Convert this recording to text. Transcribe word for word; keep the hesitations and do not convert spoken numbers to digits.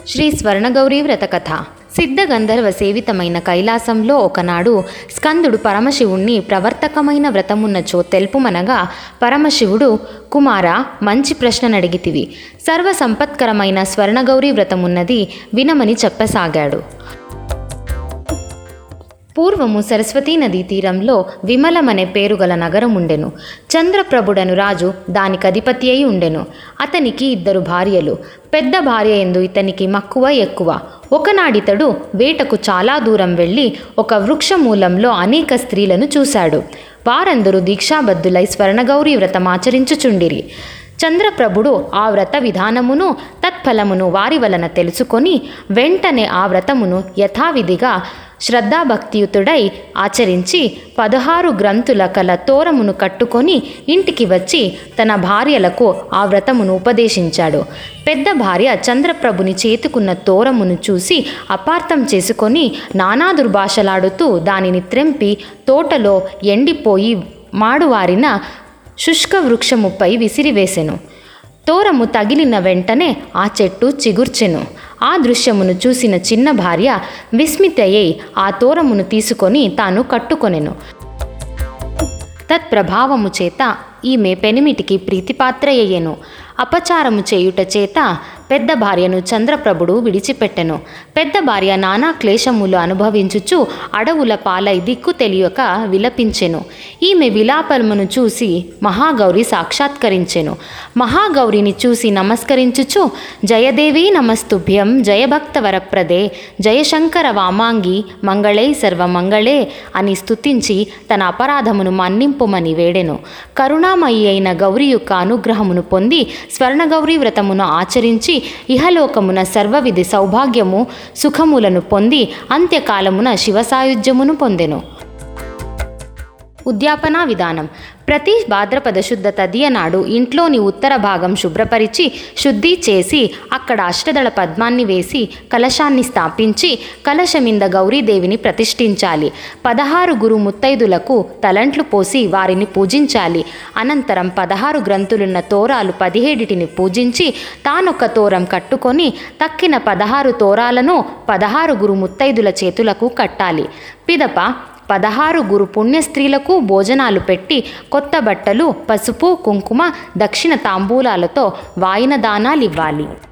శ్రీ స్వర్ణగౌరీ వ్రతకథ. సిద్ధగంధర్వ సేవితమైన కైలాసంలో ఒకనాడు స్కందుడు పరమశివుణ్ణి ప్రవర్తకమైన వ్రతమున్నచో తెలుపుమనగా, పరమశివుడు, కుమారా, మంచి ప్రశ్ననడిగితివి. సర్వసంపత్కరమైన స్వర్ణగౌరీ వ్రతమున్నది, వినమని చెప్పసాగాడు. పూర్వము సరస్వతీ నదీ తీరంలో విమలమనే పేరుగల నగరముండెను. చంద్రప్రభుడను రాజు దానికధిపతి అయి ఉండెను. అతనికి ఇద్దరు భార్యలు. పెద్ద భార్య యందు ఇతనికి మక్కువ ఎక్కువ. ఒకనాడితడు వేటకు చాలా దూరం వెళ్ళి ఒక వృక్షమూలంలో అనేక స్త్రీలను చూశాడు. వారందరూ దీక్షాబద్ధులై స్వర్ణగౌరీ వ్రతమాచరించుచుండిరి. చంద్రప్రభుడు ఆ వ్రత విధానమును తత్ఫలమును వారి వలన తెలుసుకొని వెంటనే ఆ వ్రతమును యథావిధిగా శ్రద్ధాభక్తియుతుడై ఆచరించి పదహారు గ్రంథుల కల తోరమును కట్టుకొని ఇంటికి వచ్చి తన భార్యలకు ఆ వ్రతమును ఉపదేశించాడు. పెద్ద భార్య చంద్రప్రభుని చేతుకున్న తోరమును చూసి అపార్థం చేసుకొని నానా దుర్భాషలాడుతూ దానిని త్రెంపి తోటలో ఎండిపోయి మాడువారిన శుష్క వృక్షముపై విసిరివేసెను. తోరము తగిలిన వెంటనే ఆ చెట్టు చిగుర్చెను. ఆ దృశ్యమును చూసిన చిన్న భార్య విస్మితయ్యై ఆ తోరమును తీసుకొని తాను కట్టుకొనెను. తత్ప్రభావము చేత ఈమె పెనిమిటికి ప్రీతిపాత్రయ్యెను. అపచారము చేయుట చేత పెద్ద భార్యను చంద్రప్రభుడు విడిచిపెట్టెను. పెద్ద భార్య నానా క్లేశములు అనుభవించుచు అడవుల పాలై దిక్కు తెలియక విలపించెను. ఈమె విలాపమును చూసి మహాగౌరి సాక్షాత్కరించెను. మహాగౌరిని చూసి నమస్కరించుచు, జయదేవీ నమస్తుభ్యం, జయభక్త వరప్రదే, జయశంకర వామాంగి, మంగళై సర్వమంగళే అని స్తుతించి తన అపరాధమును మన్నింపుమని వేడెను. కరుణామయి అయిన గౌరి యొక్క అనుగ్రహమును పొంది స్వర్ణగౌరీ వ్రతమును ఆచరించి ఇహలోకమున సర్వవిధి సౌభాగ్యము సుఖములను పొంది అంత్యకాలమున శివసాయుధ్యమును పొందెను. ఉద్యాపనా విధానం. ప్రతి భాద్రపద శుద్ధ తదియ నాడు ఇంట్లోని ఉత్తర భాగం శుభ్రపరిచి శుద్ధి చేసి అక్కడ అష్టదళ పద్మాన్ని వేసి కలశాన్ని స్థాపించి కలశమింద గౌరీదేవిని ప్రతిష్ఠించాలి. పదహారు గురు ముత్తైదులకు తలంట్లు పోసి వారిని పూజించాలి. అనంతరం పదహారు గ్రంథులున్న తోరాలు పదిహేడిటిని పూజించి తానొక తోరం కట్టుకొని తక్కిన పదహారు తోరాలను పదహారు గురు ముత్తైదుల చేతులకు కట్టాలి. పిదప పదహారు గురు పుణ్యస్త్రీలకు భోజనాలు పెట్టి కొత్త బట్టలు, పసుపు, కుంకుమ, దక్షిణ తాంబూలాలతో వాయిన దానాలివ్వాలి.